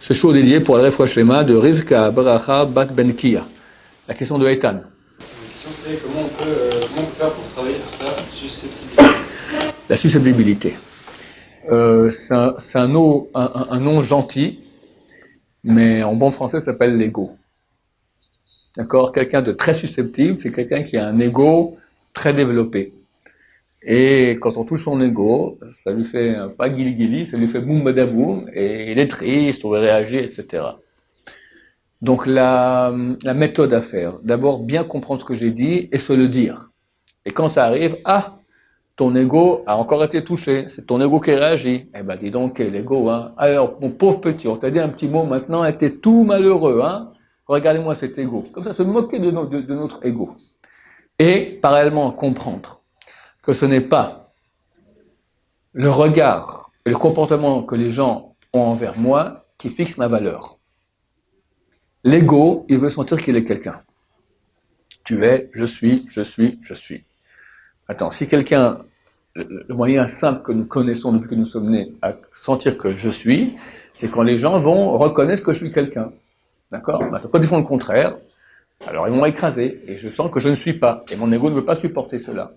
Ce show dédié pour le Refouach Lema de Rivka Baracha Bat Benkia. La question de Eitan. La question c'est comment on peut faire pour travailler sur sa susceptibilité. La susceptibilité. C'est un nom gentil, mais en bon français ça s'appelle l'ego. D'accord? Quelqu'un de très susceptible, c'est quelqu'un qui a un ego très développé. Et quand on touche son ego, ça lui fait pas guili-guili, ça lui fait boum badaboum, et il est triste, on va réagir, etc. Donc la méthode à faire, d'abord bien comprendre ce que j'ai dit et se le dire. Et quand ça arrive, ton ego a encore été touché, c'est ton ego qui réagit. Eh ben dis donc, l'ego, hein. Alors, mon pauvre petit, on t'a dit un petit mot maintenant, t'es tout malheureux, hein. Regardez-moi cet ego. Comme ça, se moquer de notre ego. Et, parallèlement, comprendre que ce n'est pas le regard et le comportement que les gens ont envers moi qui fixe ma valeur. L'ego, il veut sentir qu'il est quelqu'un. Tu es, je suis. Attends, si quelqu'un, le moyen simple que nous connaissons depuis que nous sommes nés à sentir que je suis, c'est quand les gens vont reconnaître que je suis quelqu'un. D'accord? Maintenant, quand ils font le contraire, alors ils vont écraser, et je sens que je ne suis pas, et mon ego ne veut pas supporter cela.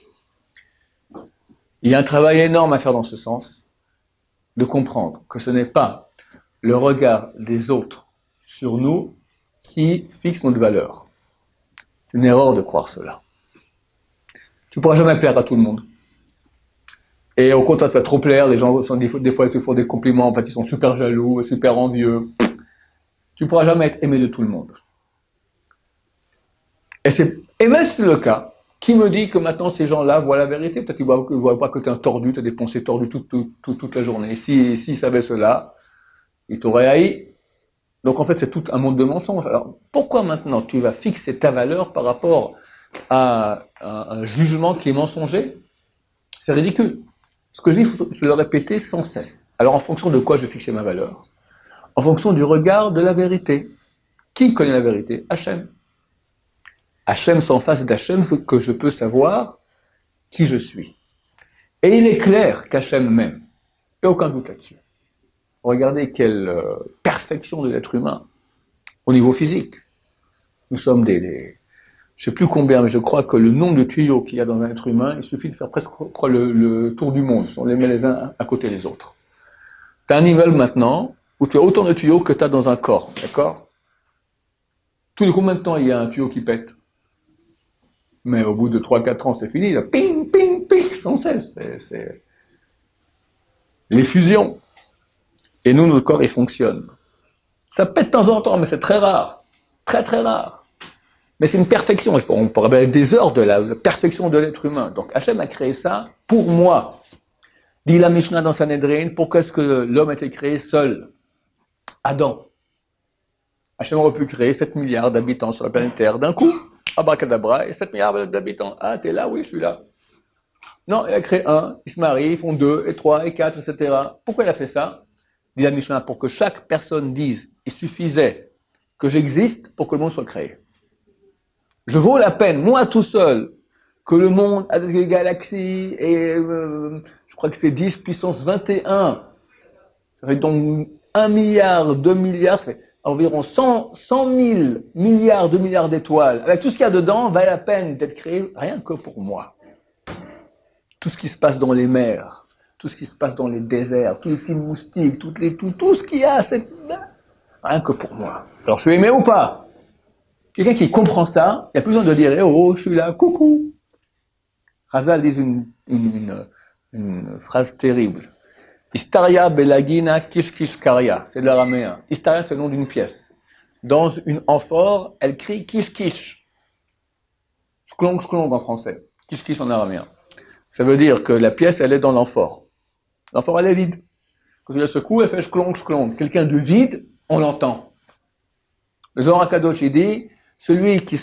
Il y a un travail énorme à faire dans ce sens, de comprendre que ce n'est pas le regard des autres sur nous qui fixe notre valeur. C'est une erreur de croire cela. Tu ne pourras jamais plaire à tout le monde. Et au contraire, tu vas trop plaire, les gens, des fois, ils te font des compliments, en fait, ils sont super jaloux, super envieux. Tu ne pourras jamais être aimé de tout le monde. Et même si c'est le cas, qui me dit que maintenant ces gens-là voient la vérité? Peut-être qu'ils ne voient pas que tu es un tordu, tu as des pensées tordues toute la journée. Et s'ils savaient cela, ils t'auraient haï. Donc en fait, c'est tout un monde de mensonges. Alors pourquoi maintenant tu vas fixer ta valeur par rapport à un jugement qui est mensonger? C'est ridicule. Ce que je dis, il faut se le répéter sans cesse. Alors en fonction de quoi je vais fixer ma valeur? En fonction du regard de la vérité. Qui connaît la vérité? Hachem. Hachem, c'est en face d'Hachem que je peux savoir qui je suis. Et il est clair qu'Hachem m'aime. Il n'y a aucun doute là-dessus. Regardez quelle perfection de l'être humain au niveau physique. Nous sommes je ne sais plus combien, mais je crois que le nombre de tuyaux qu'il y a dans un être humain, il suffit de faire presque le tour du monde. On les met les uns à côté des autres. Tu as un niveau maintenant où tu as autant de tuyaux que tu as dans un corps, d'accord? Tous les combien de temps il y a un tuyau qui pète? Mais au bout de 3-4 ans, c'est fini, là, ping, ping, ping, sans cesse. C'est les fusions. Et nous, notre corps, il fonctionne. Ça pète de temps en temps, mais c'est très rare. Très, très rare. Mais c'est une perfection. On pourrait parler des heures de la perfection de l'être humain. Donc, Hachem a créé ça pour moi. Dit la Mishnah dans Sanhedrin, pourquoi est-ce que l'homme a été créé seul? Adam. Hachem aurait pu créer 7 milliards d'habitants sur la planète Terre d'un coup. Abracadabra, et 7 milliards d'habitants. Ah, t'es là? Oui, je suis là. Non, il a créé un, ils se marient, ils font 2, et 3, et 4, etc. Pourquoi il a fait ça? Dit la Mishnah, pour que chaque personne dise, il suffisait que j'existe pour que le monde soit créé. Je vaux la peine, moi tout seul, que le monde a des galaxies, et je crois que c'est 10 puissance 21. Ça fait donc 1 milliard, 2 milliards, ça fait environ 100 000 milliards, 2 milliards d'étoiles. Avec tout ce qu'il y a dedans, valait la peine d'être créé rien que pour moi. Tout ce qui se passe dans les mers, tout ce qui se passe dans les déserts, tous les petits moustiques, tout ce qu'il y a, c'est rien que pour moi. Alors je suis aimé ou pas? Quelqu'un qui comprend ça, il n'y a plus besoin de dire « Oh, je suis là, coucou ». Chazal dit une phrase terrible. Istaria belagina kish karia, c'est de l'araméen. Istaria, c'est le nom d'une pièce. Dans une amphore, elle crie kish. Shklong en français. Kish en araméen. Ça veut dire que la pièce, elle est dans l'amphore. L'amphore, elle est vide. Quand tu la secoues, elle fait shklong. Quelqu'un de vide, on l'entend. Le Zohar HaKadosh, il dit, celui qui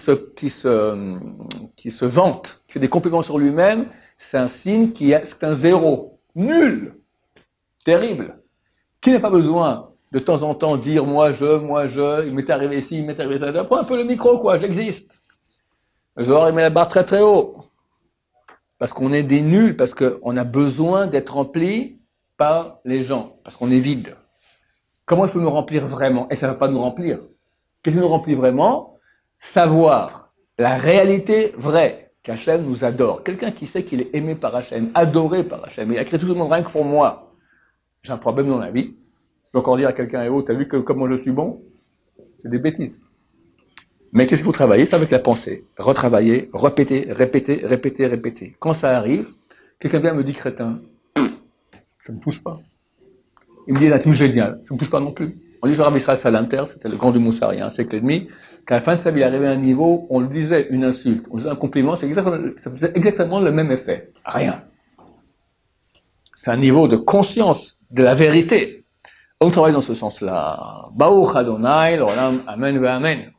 se vante, qui fait des compliments sur lui-même, c'est un signe c'est un zéro. Nul. Terrible. Qui n'a pas besoin de temps en temps dire moi je, il m'est arrivé ici, il m'est arrivé ça. Prends un peu le micro, quoi, j'existe. Le Zohar, il met la barre très très haut. Parce qu'on est des nuls, parce qu'on a besoin d'être rempli par les gens, parce qu'on est vide. Comment je peux me remplir vraiment? Et ça ne va pas nous remplir. Qu'est-ce qui nous remplit vraiment? Savoir la réalité vraie, qu'Hachem nous adore. Quelqu'un qui sait qu'il est aimé par Hachem, adoré par Hachem, il a créé tout le monde rien que pour moi. J'ai un problème dans la vie. Je vais encore dire à quelqu'un, oh, t'as vu que comment je suis bon? C'est des bêtises. Mais qu'est-ce qu'il faut travailler? C'est avec la pensée. Retravailler, répéter, répéter, répéter, répéter. Quand ça arrive, quelqu'un vient me dit crétin. Ça ne me touche pas. Il me dit, là, tout génial. Ça ne me touche pas non plus. On dit sur Rav Israël Salanter, c'était le grand du Moussard, il y a un siècle et demi, qu'à la fin de sa vie, il arrivait à un niveau, on lui disait une insulte, on lui disait un compliment, ça faisait exactement le même effet. Rien. C'est un niveau de conscience de la vérité. On travaille dans ce sens-là. Baruch Adonai, l'olam, amen ve amen.